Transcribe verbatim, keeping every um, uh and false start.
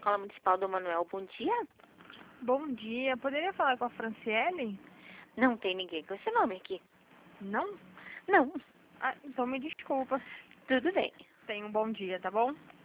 Escola Municipal do Manuel, bom dia. Bom dia, poderia falar com a Franciele? Não tem ninguém com esse nome aqui. Não? Não, Ah, então me desculpa. tudo bem. Tenha um bom dia, tá bom?